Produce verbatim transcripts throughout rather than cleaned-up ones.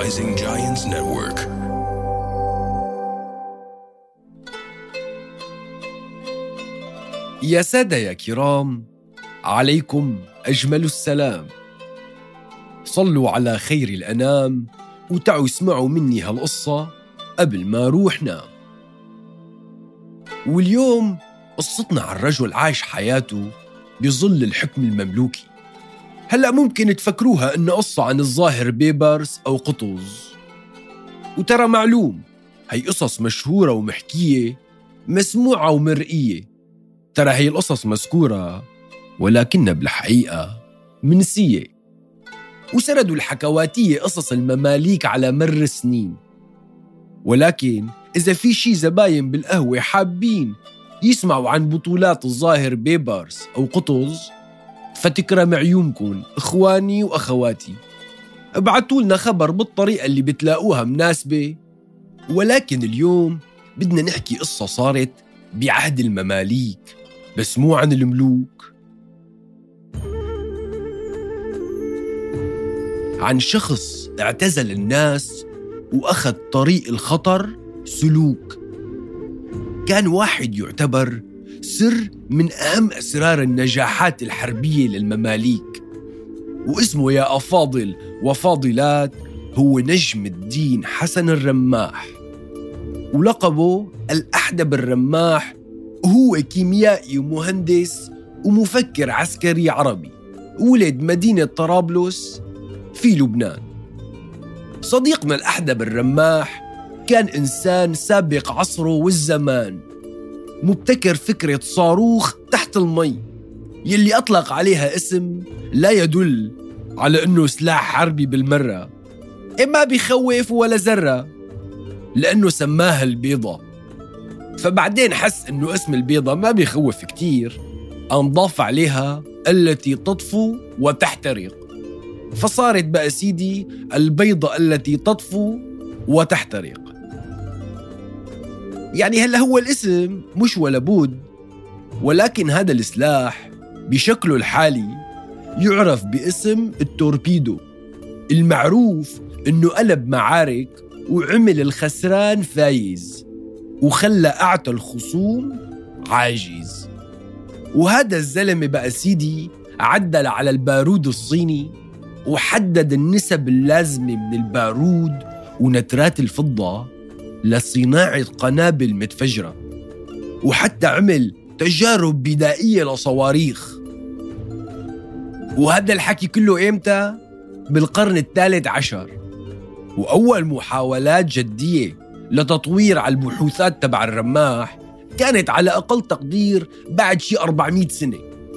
Rising Giants Network. يا سادة يا كرام، عليكم أجمل السلام. صلوا على خير الأنام وتعوا اسمعوا مني هالقصة قبل ما روح نام. واليوم قصتنا عن رجل عايش حياته بظل الحكم المملوكي. هلأ ممكن تفكروها إن قصة عن الظاهر بيبرس أو قطز، وترى معلوم هي قصص مشهورة ومحكية، مسموعة ومرئية. ترى هي القصص مذكورة ولكنها بالحقيقة منسية. وسردوا الحكواتية قصص المماليك على مر السنين، ولكن إذا في شي زباين بالقهوة حابين يسمعوا عن بطولات الظاهر بيبرس أو قطز، فتكرم عيونكم إخواني وأخواتي، ابعتوا لنا خبر بالطريقة اللي بتلاقوها مناسبة. ولكن اليوم بدنا نحكي قصة صارت بعهد المماليك، بس مو عن الملوك، عن شخص اعتزل الناس وأخذ طريق الخطر سلوك. كان واحد يعتبر سر من أهم أسرار النجاحات الحربية للمماليك، واسمه يا أفاضل وفاضلات هو نجم الدين حسن الرماح، ولقبه الأحدب الرماح. وهو كيميائي ومهندس ومفكر عسكري عربي، ولد مدينة طرابلس في لبنان. صديقنا الأحدب الرماح كان إنسان سابق عصره والزمان، مبتكر فكرة صاروخ تحت المي يلي أطلق عليها اسم لا يدل على أنه سلاح حربي بالمرة، إما بيخوف ولا ذرة، لأنه سماها البيضة. فبعدين حس أنه اسم البيضة ما بيخوف كتير، أنضاف عليها التي تطفو وتحترق، فصارت بقى سيدي البيضة التي تطفو وتحترق. يعني هلا هو الاسم مش ولا بد، ولكن هذا السلاح بشكله الحالي يعرف باسم التوربيدو، المعروف انه قلب معارك وعمل الخسران فايز وخلى اعتى الخصوم عاجز. وهذا الزلمة بقى سيدي عدل على البارود الصيني، وحدد النسب اللازمة من البارود ونترات الفضة لصناعة قنابل متفجرة، وحتى عمل تجارب بدائية لصواريخ. وهذا الحكي كله إمتى؟ بالقرن الثالث عشر. وأول محاولات جدية لتطوير على البحوثات تبع الرماح كانت على أقل تقدير بعد شي أربعمائة سنة.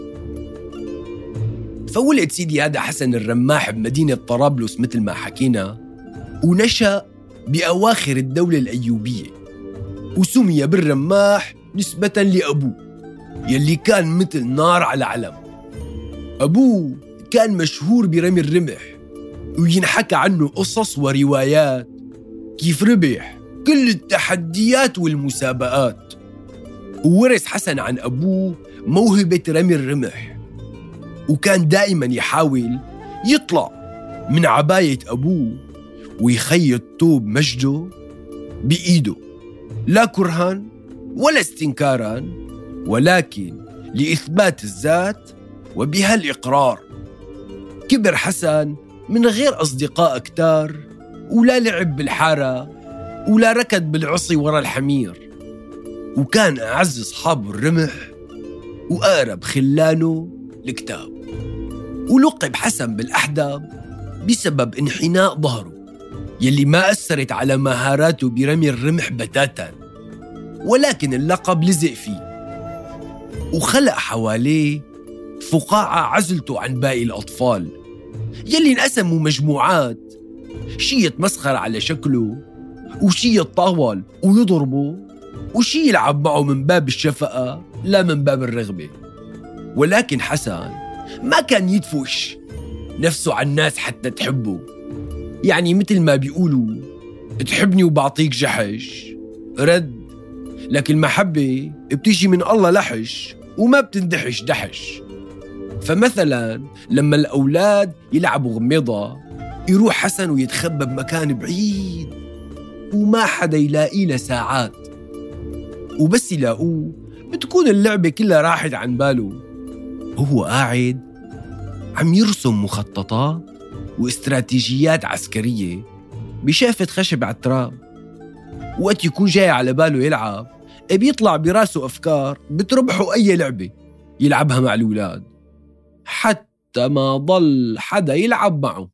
فولد سيدي هذا حسن الرماح بمدينة طرابلس مثل ما حكينا، ونشأ بأواخر الدولة الأيوبية، وسمي بالرماح نسبة لأبوه يلي كان مثل نار على علم. أبوه كان مشهور برمي الرمح، وينحكى عنه قصص وروايات كيف ربح كل التحديات والمسابقات. وورث حسن عن أبوه موهبة رمي الرمح، وكان دائما يحاول يطلع من عباية أبوه ويخيط طوب مجده بإيده، لا كرها ولا استنكارا، ولكن لإثبات الذات وبهالإقرار. كبر حسن من غير أصدقاء كتار، ولا لعب بالحارة ولا ركض بالعصي ورا الحمير، وكان أعز أصحابه الرمح وأقرب خلانه الكتاب. ولقب حسن بالأحدب بسبب انحناء ظهره يلي ما أثرت على مهاراته برمي الرمح بتاتا، ولكن اللقب لزق فيه وخلق حواليه فقاعة عزلته عن باقي الأطفال يلي انقسموا مجموعات، شي يتمسخر على شكله، وشي يتطاول ويضربه، وشي يلعب معه من باب الشفقة لا من باب الرغبة. ولكن حسن ما كان يدفش نفسه على الناس حتى تحبه. يعني مثل ما بيقولوا تحبني وبعطيك جحش رد، لكن المحبة بتيجي من الله لحش وما بتندحش دحش. فمثلا لما الأولاد يلعبوا غميضة يروح حسن ويتخبى بمكان بعيد وما حدا يلاقيه لساعات، وبس يلاقوه بتكون اللعبة كلها راحت عن باله. وهو قاعد عم يرسم مخططات واستراتيجيات عسكرية بشافة خشب على التراب. وقت يكون جاي على باله يلعب بيطلع براسه أفكار بتربحه أي لعبة يلعبها مع الأولاد، حتى ما ضل حدا يلعب معه.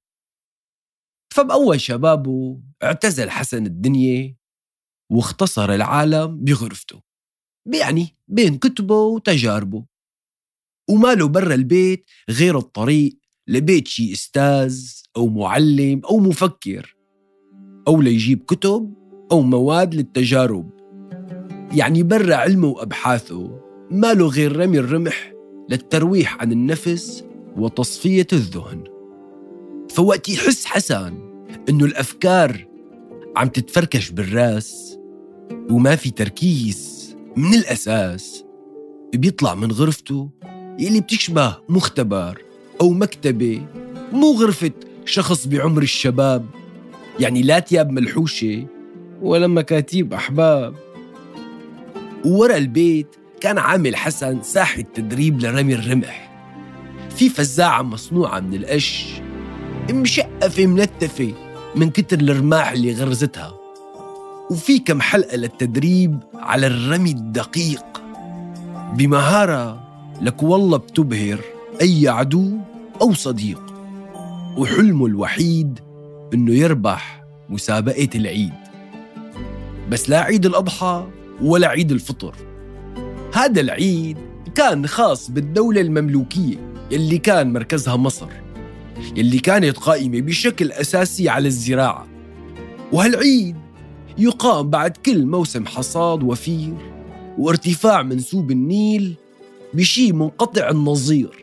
فبأول شبابه اعتزل حسن الدنيا واختصر العالم بغرفته، يعني بين كتبه وتجاربه، وماله برا البيت غير الطريق لبيت شي أستاذ أو معلم أو مفكر، أو ليجيب كتب أو مواد للتجارب. يعني برا علمه وأبحاثه ماله غير رمي الرمح للترويح عن النفس وتصفية الذهن. فوقت يحس حسن إنه الأفكار عم تتفركش بالراس وما في تركيز من الأساس، بيطلع من غرفته يلي بتشبه مختبر أو مكتبة، مو غرفة شخص بعمر الشباب، يعني لا تياب ملحوشة ولا مكاتيب أحباب. وورا البيت كان عامل حسن ساحة تدريب لرمي الرمح، في فزاعة مصنوعة من القش مشقفة منتفة من كتر الرماح اللي غرزتها، وفي كم حلقة للتدريب على الرمي الدقيق بمهارة لك والله بتبهر أي عدو أو صديق. وحلمه الوحيد إنه يربح مسابقة العيد، بس لا عيد الأضحى ولا عيد الفطر. هذا العيد كان خاص بالدولة المملوكية يلي كان مركزها مصر، يلي كانت قائمة بشكل أساسي على الزراعة. وهالعيد يقام بعد كل موسم حصاد وفير وارتفاع منسوب النيل بشي منقطع النظير.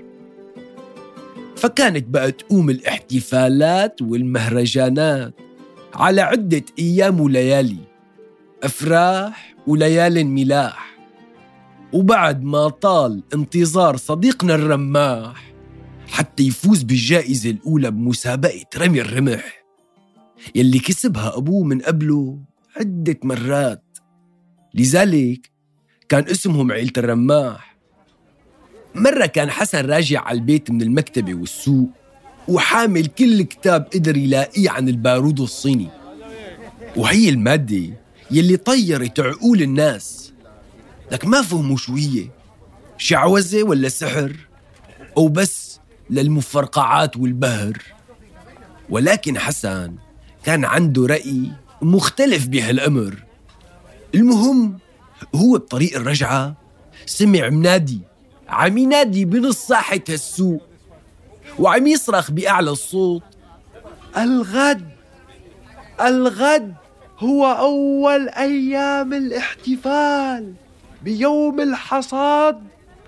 فكانت بقى تقوم الاحتفالات والمهرجانات على عدة أيام وليالي، أفراح وليال ملاح. وبعد ما طال انتظار صديقنا الرماح حتى يفوز بالجائزة الأولى بمسابقة رمي الرمح يلي كسبها أبوه من قبله عدة مرات، لذلك كان اسمهم عيلة الرماح. مرة كان حسن راجع على البيت من المكتبة والسوق وحامل كل كتاب قدر يلاقيه عن البارود الصيني، وهي المادة يلي طيرت عقول الناس، لك ما فهموا شو هي، شعوذة ولا سحر أو بس للمفرقعات والبهر. ولكن حسن كان عنده رأي مختلف بهالأمر. المهم هو بطريق الرجعة سمع منادي عم ينادي بنص ساحة هالسوق وعم يصرخ بأعلى الصوت: الغد الغد هو أول أيام الاحتفال بيوم الحصاد.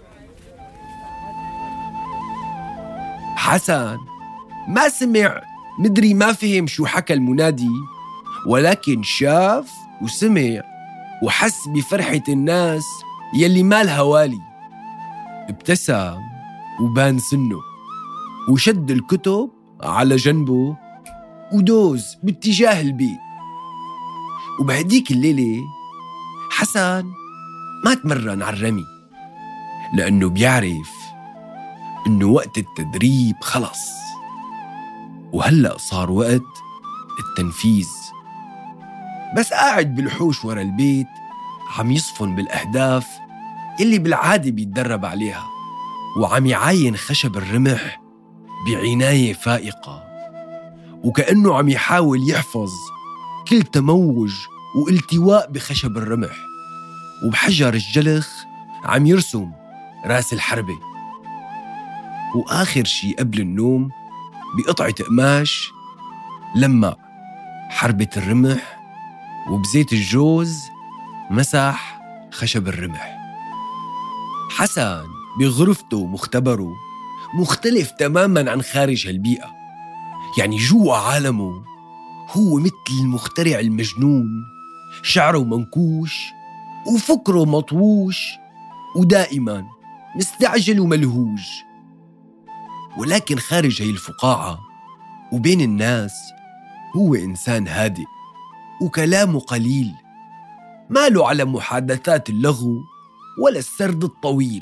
حسن ما سمع، مدري ما فهم شو حكى المنادي، ولكن شاف وسمع وحس بفرحة الناس يلي مالها والي. ابتسم وبان سنه وشد الكتب على جنبه ودوز باتجاه البيت. وبهديك الليلة حسن ما تمرن على الرمي لأنه بيعرف إنه وقت التدريب خلص وهلأ صار وقت التنفيذ. بس قاعد بالحوش ورا البيت عم يصفن بالأهداف اللي بالعادة بيتدرب عليها، وعم يعاين خشب الرمح بعناية فائقة، وكأنه عم يحاول يحفظ كل تموج والتواء بخشب الرمح. وبحجر الجلخ عم يرسم راس الحربة. وآخر شي قبل النوم بقطعة قماش لمع حربة الرمح وبزيت الجوز مسح خشب الرمح. حسن بغرفته ومختبره مختلف تماماً عن خارج هالبيئة، يعني جوا عالمه هو مثل المخترع المجنون، شعره منكوش وفكره مطووش ودائماً مستعجل وملهوج. ولكن خارج هاي الفقاعة وبين الناس هو إنسان هادئ وكلامه قليل، ماله على محادثات اللغو ولا السرد الطويل.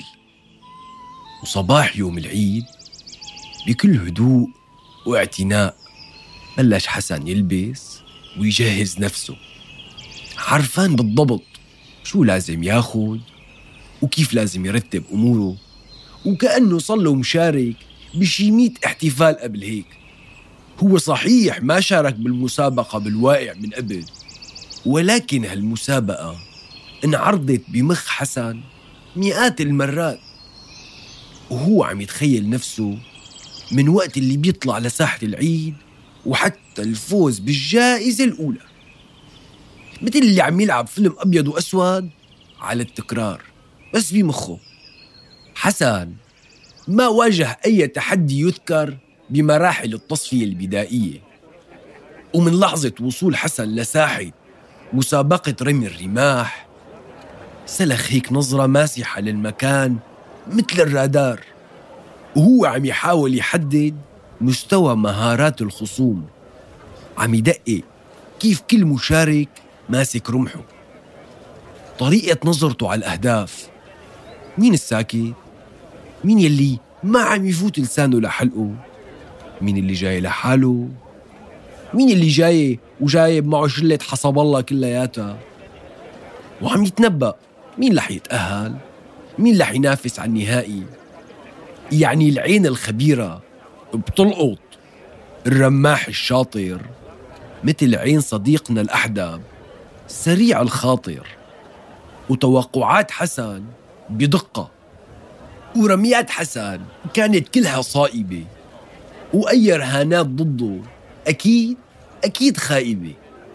وصباح يوم العيد بكل هدوء واعتناء بلش حسن يلبس ويجهز نفسه، عارفان بالضبط شو لازم ياخد وكيف لازم يرتب أموره، وكأنه صله مشارك بشي مئة احتفال قبل هيك. هو صحيح ما شارك بالمسابقة بالواقع من قبل، ولكن هالمسابقة انعرضت بمخ حسن مئات المرات، وهو عم يتخيل نفسه من وقت اللي بيطلع لساحة العيد وحتى الفوز بالجائزة الأولى، مثل اللي عم يلعب فيلم أبيض وأسود على التكرار بس بمخه. حسن ما واجه أي تحدي يذكر بمراحل التصفية البدائية، ومن لحظة وصول حسن لساحة مسابقة رمي الرماح سلخ هيك نظرة ماسحة للمكان مثل الرادار، وهو عم يحاول يحدد مستوى مهارات الخصوم، عم يدقق كيف كل مشارك ماسك رمحه، طريقة نظرته على الأهداف، مين الساكت، مين يلي ما عم يفوت لسانه لحلقه، مين اللي جاي لحاله، مين اللي جاي وجايب معه شلة حسب الله كلياتها، وعم يتنبأ مين رح يتأهل، مين رح ينافس على النهائي. يعني العين الخبيرة بتلقط الرماح الشاطر مثل عين صديقنا الأحدب سريع الخاطر، وتوقعات حسن بدقة، ورميات حسن كانت كلها صائبة، وأي رهانات ضده أكيد أكيد خائبة.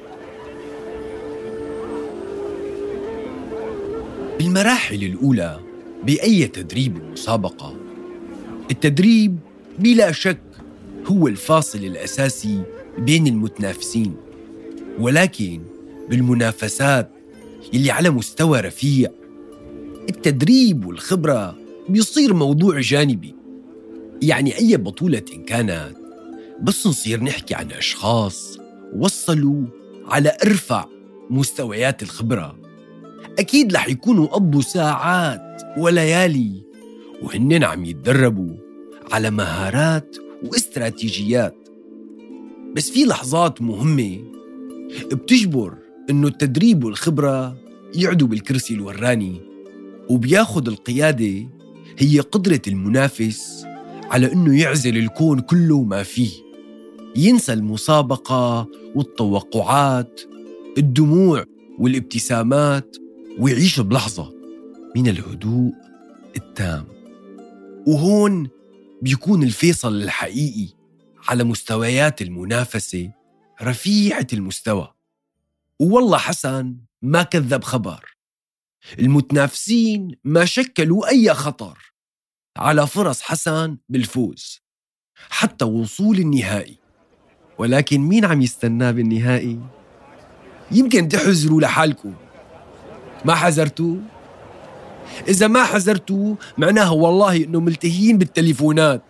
بالمراحل الأولى بأي تدريب المسابقة، التدريب بلا شك هو الفاصل الأساسي بين المتنافسين، ولكن بالمنافسات اللي على مستوى رفيع التدريب والخبرة بيصير موضوع جانبي. يعني أي بطولة إن كانت بس نصير نحكي عن أشخاص وصلوا على أرفع مستويات الخبرة، أكيد رح يكونوا قضوا ساعات وليالي وهنن عم يتدربوا على مهارات واستراتيجيات. بس في لحظات مهمة بتجبر إنه التدريب والخبرة يعدوا بالكرسي الوراني، وبياخد القيادة هي قدرة المنافس على إنه يعزل الكون كله ما فيه، ينسى المسابقة والتوقعات، الدموع والابتسامات، ويعيش بلحظة من الهدوء التام. وهون بيكون الفيصل الحقيقي على مستويات المنافسة رفيعة المستوى. والله حسن ما كذب خبر، المتنافسين ما شكلوا أي خطر على فرص حسن بالفوز حتى وصول النهائي. ولكن مين عم يستناه بالنهائي؟ يمكن تحذروا لحالكم. ما حذرتوا؟ إذا ما حذرتوا معناها والله إنه ملتهيين بالتليفونات.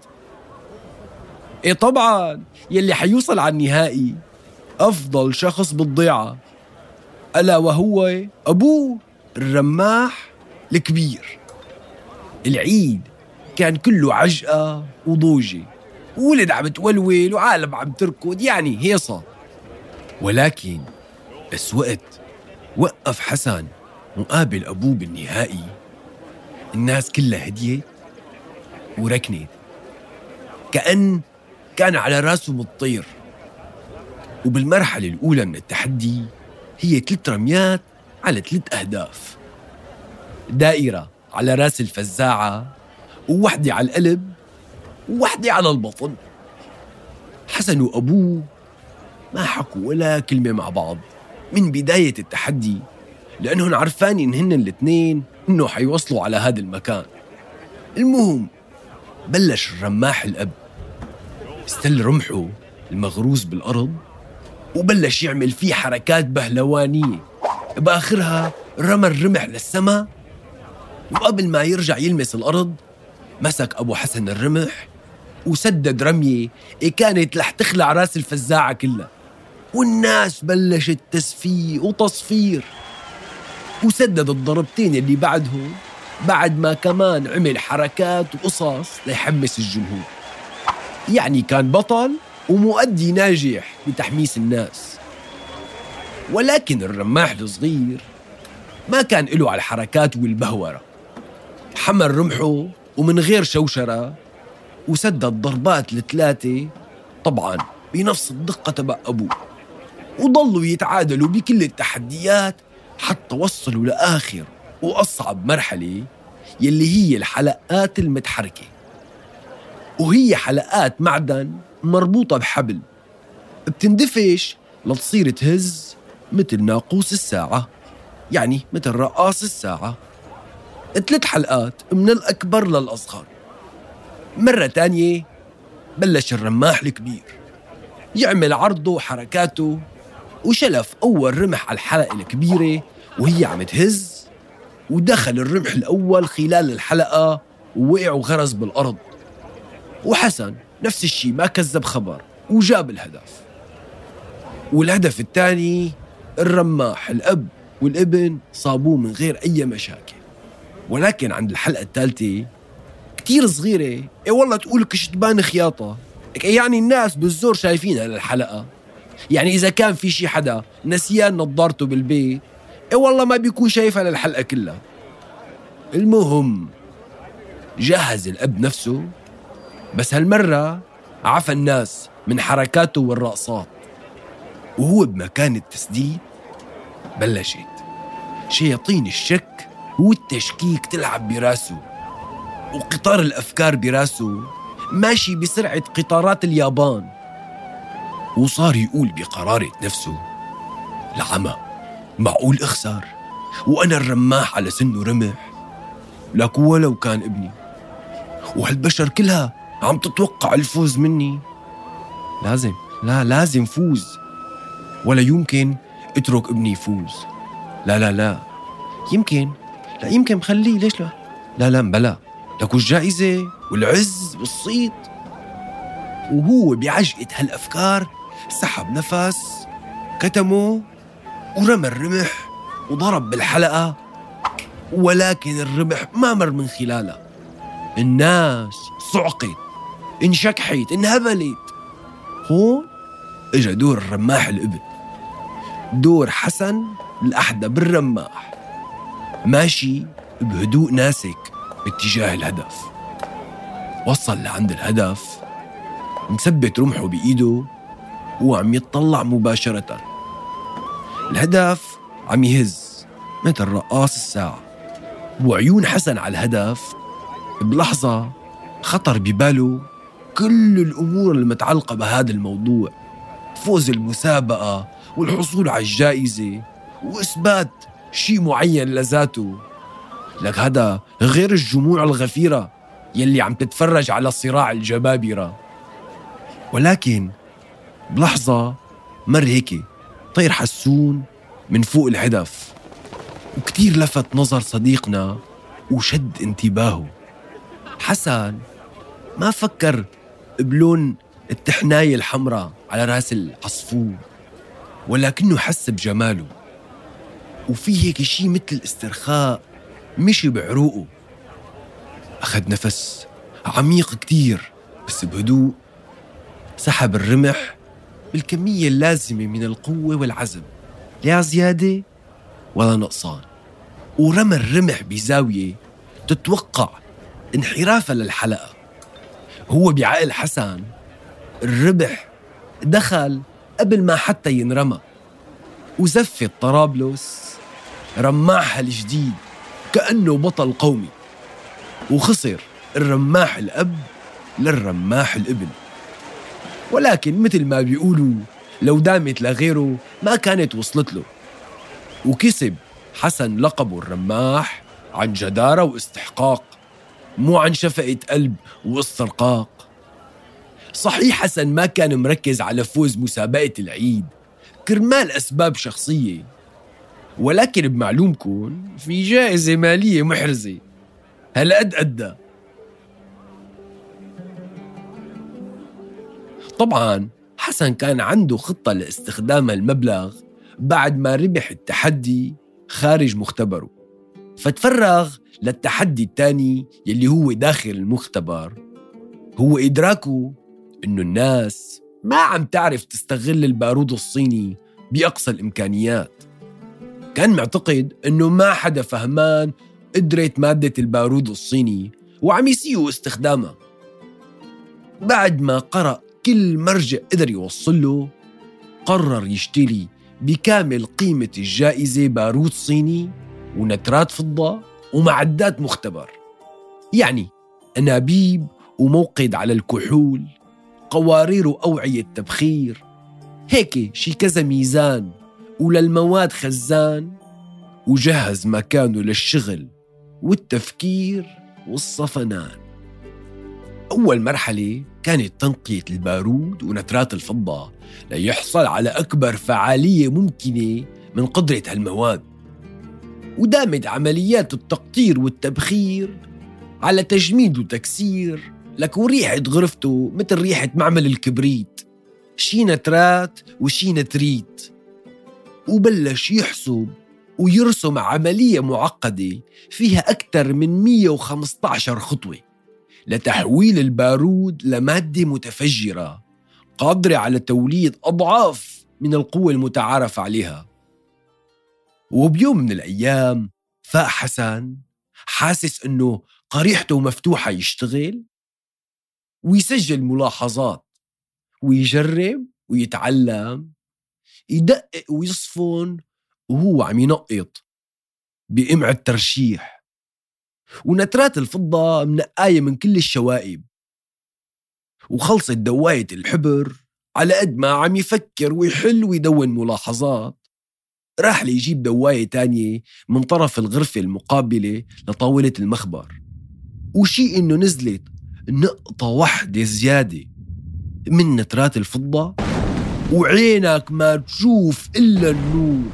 إيه طبعاً يلي حيوصل على النهائي أفضل شخص بالضيعة، ألا وهو أبوه الرماح الكبير. العيد كان كله عجقة وضوجة، وولد عم تولول وعالم عم تركض، يعني هيصة. ولكن بس وقت وقف حسن مقابل أبوه بالنهائي الناس كلها هديت وركنت، كأن كان على راسه مطير. وبالمرحلة الأولى من التحدي هي ثلاث رميات على ثلاث أهداف، دائرة على راس الفزاعة، ووحدة على القلب، ووحدة على البطن. حسن وأبوه ما حكوا ولا كلمة مع بعض من بداية التحدي، لأنهم عرفانين إنهن الاثنين إنه حيوصلوا على هذا المكان. المهم بلش الرماح الأب استل رمحه المغروز بالأرض وبلش يعمل فيه حركات بهلوانية، بآخرها رمى الرمح للسماء، وقبل ما يرجع يلمس الأرض مسك أبو حسن الرمح وسدد رمية كانت رح تخلع راس الفزاعة كلها، والناس بلشت تسفيه وتصفير. وسدد الضربتين اللي بعدهم بعد ما كمان عمل حركات وقصص ليحمس الجمهور. يعني كان بطل ومؤدي ناجح بتحميس الناس. ولكن الرماح الصغير ما كان له على الحركات والبهورة. حمل رمحه ومن غير شوشرة وسدد ضربات الثلاثة، طبعاً بنفس الدقة تبع أبوه، وضلوا يتعادلوا بكل التحديات حتى وصلوا لآخر وأصعب مرحلة يلي هي الحلقات المتحركة. وهي حلقات معدن مربوطة بحبل بتندفش لتصير تهز مثل ناقوس الساعة، يعني مثل رقاص الساعة. ثلاث حلقات من الأكبر للأصغر. مرة تانية بلش الرماح الكبير يعمل عرضه وحركاته، وشلف أول رمح على الحلقة الكبيرة وهي عم تهز، ودخل الرمح الأول خلال الحلقة ووقع وغرز بالأرض. وحسن نفس الشي ما كذب خبر وجاب الهدف. والهدف الثاني الرماح الأب والابن صابوه من غير أي مشاكل. ولكن عند الحلقة الثالثة كتير صغيرة، اي والله تقول كشتبان خياطة، يعني الناس بالزور شايفينها للحلقة. يعني إذا كان في شي حدا نسيان نظارته بالبيت، اي والله ما بيكون شايفها للحلقة كلها. المهم جهز الأب نفسه، بس هالمرة عفى الناس من حركاته والرقصات. وهو بمكان التسديد بلشت شياطين الشك والتشكيك تلعب براسه، وقطار الأفكار براسه ماشي بسرعة قطارات اليابان. وصار يقول بقرارة نفسه: العمى معقول أخسر وأنا الرماح على سنه رمح؟ لك ولو كان ابني، وهالبشر كلها عم تتوقع الفوز مني. لازم لا لازم فوز، ولا يمكن اترك ابني يفوز. لا لا لا يمكن لا يمكن مخليه، ليش لا لا لا مبلا لكو الجائزة والعز والصيت. وهو بعجقة هالأفكار سحب نفس، كتمه ورمى الرمح وضرب بالحلقة، ولكن الرمح ما مر من خلالها. الناس صعقت، انشكحت، انهبلت. هون اجا دور الرماح الابن، دور حسن الأحدى بالرماح، ماشي بهدوء ناسك باتجاه الهدف. وصل لعند الهدف مثبت رمحه بإيده وعم يتطلع مباشرة. الهدف عم يهز مثل رقاص الساعة، وعيون حسن على الهدف بلحظة خطر بباله كل الأمور المتعلقة بهذا الموضوع: فوز المسابقة والحصول على الجائزة وإثبات شيء معين لذاته. لك هذا غير الجموع الغفيرة يلي عم تتفرج على صراع الجبابرة. ولكن بلحظة مر هيك طير حسون من فوق الهدف، وكتير لفت نظر صديقنا وشد انتباهه. حسن ما فكر بلون التحناية الحمراء على راس العصفور، ولكنه حس بجماله، وفي هيك شي مثل الاسترخاء مشي بعروقه. أخذ نفس عميق كتير بس بهدوء، سحب الرمح بالكمية اللازمة من القوة والعزم، لا زيادة ولا نقصان، ورمى الرمح بزاوية تتوقع انحرافها للحلقة. هو بعقل حسن الربح دخل قبل ما حتى ينرمى، وزفت طرابلس رماحها الجديد كأنه بطل قومي، وخسر الرماح الأب للرماح الابن. ولكن مثل ما بيقولوا لو دامت لغيره ما كانت وصلت له، وكسب حسن لقبه الرماح عن جدارة واستحقاق، مو عن شفقة قلب واسترقاق. صحيح حسن ما كان مركز على فوز مسابقة العيد كرمال أسباب شخصية، ولكن بمعلومكم في جائزة مالية محرزة هالقد قدها. طبعاً حسن كان عنده خطة لاستخدام المبلغ بعد ما ربح التحدي خارج مختبره، فتفرغ للتحدي الثاني يلي هو داخل المختبر. هو إدراكه إنه الناس ما عم تعرف تستغل البارود الصيني بأقصى الإمكانيات. كان معتقد إنه ما حدا فهمان قدرة مادة البارود الصيني وعم يسيئوا استخدامها. بعد ما قرأ كل مرجع قدر يوصله، قرر يشتري بكامل قيمة الجائزة بارود صيني ونترات فضة ومعدات مختبر، يعني أنابيب وموقد على الكحول، قوارير وأوعية تبخير، هيك شي كذا ميزان، وللمواد خزان، وجهز مكانه للشغل والتفكير والصفنان. أول مرحلة كانت تنقية البارود ونترات الفضة ليحصل على أكبر فعالية ممكنة من قدرة هالمواد، ودامت عمليات التقطير والتبخير على تجميد وتكسير لكو ريحة غرفته مثل ريحة معمل الكبريت، شي نترات وشي نتريت. وبلش يحسب ويرسم عملية معقدة فيها أكثر من مية وخمسة عشر خطوة لتحويل البارود لمادة متفجرة قادرة على توليد أضعاف من القوة المتعارف عليها. وبيوم من الأيام فاق حسن حاسس أنه قريحته مفتوحة يشتغل ويسجل ملاحظات ويجرب ويتعلم، يدقق ويصفن وهو عم ينقط بقمع الترشيح. ونترات الفضة منقاية من كل الشوائب، وخلصت دواية الحبر. على قد ما عم يفكر ويحل ويدون ملاحظات، راح ليجيب دواية تانية من طرف الغرفة المقابلة لطاولة المخبر، وشي إنه نزلت نقطة واحدة زيادة من نترات الفضة وعينك ما تشوف إلا النور.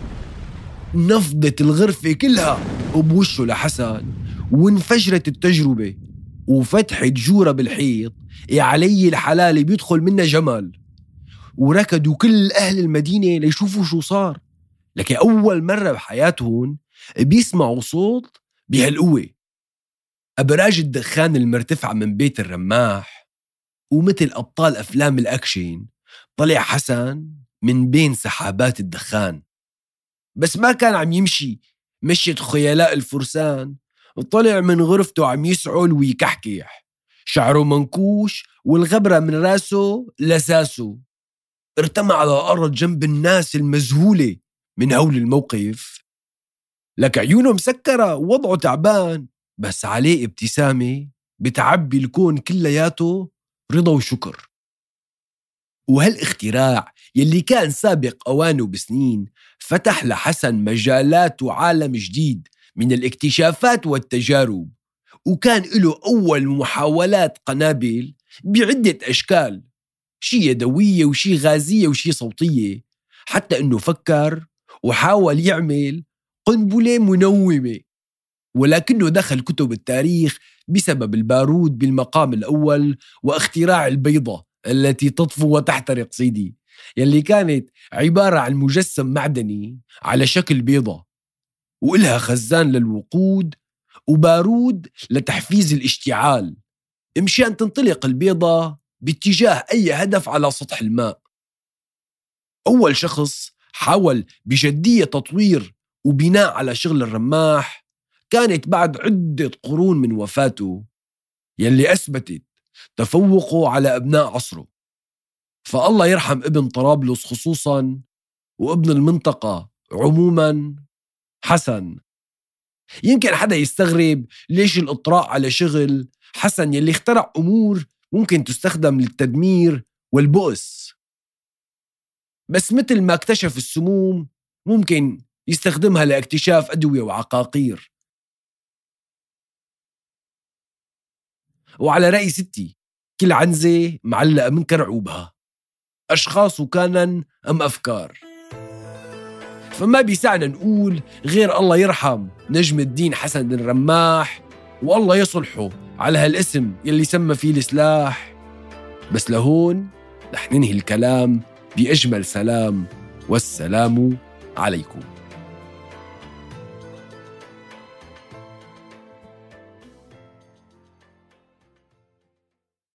نفضت الغرفة كلها وبوشه لحسن، وانفجرت التجربة، وفتحت جورة بالحيط يا علي الحلال بيدخل منها جمل. وركضوا كل أهل المدينة ليشوفوا شو صار، لكن أول مرة بحياتهم بيسمعوا صوت بهالقوة. أبراج الدخان المرتفعة من بيت الرماح، ومثل أبطال أفلام الأكشن طلع حسن من بين سحابات الدخان. بس ما كان عم يمشي مشية خيلاء الفرسان، وطلع من غرفته عم يسعل ويكحكح، شعره منكوش والغبرة من راسه لساسه. ارتمى على الأرض جنب الناس المذهولة من هول الموقف، لك عيونه مسكرة ووضعه تعبان، بس عليه ابتسامة بتعبي الكون كلياته رضا وشكر. وهالاختراع يلي كان سابق أوانه بسنين فتح لحسن مجالات وعالم جديد من الاكتشافات والتجارب، وكان له أول محاولات قنابل بعدة أشكال، شي يدوية وشي غازية وشي صوتية، حتى أنه فكر وحاول يعمل قنبلة منومة، ولكنه دخل كتب التاريخ بسبب البارود بالمقام الأول واختراع البيضة التي تطفو وتحترق سيدي، يلي كانت عبارة عن مجسم معدني على شكل بيضة، وإلها خزان للوقود وبارود لتحفيز الاشتعال مشان تنطلق البيضة باتجاه أي هدف على سطح الماء. أول شخص حاول بجدية تطوير وبناء على شغل الرماح كانت بعد عدة قرون من وفاته، يلي أثبتت تفوقه على أبناء عصره. فالله يرحم ابن طرابلس خصوصاً وابن المنطقة عموماً حسن. يمكن حدا يستغرب ليش الإطراء على شغل حسن يلي اخترع أمور ممكن تستخدم للتدمير والبؤس، بس مثل ما اكتشف السموم ممكن يستخدمها لاكتشاف أدوية وعقاقير. وعلى رأي ستي كل عنزة معلقة من كرعوبها، أشخاص وكانن أم أفكار. فما بيسعنا نقول غير الله يرحم نجم الدين حسن بن رماح، والله يصلحه على هالاسم يلي سمى فيه السلاح. بس لهون رح ننهي الكلام بأجمل سلام، والسلام عليكم.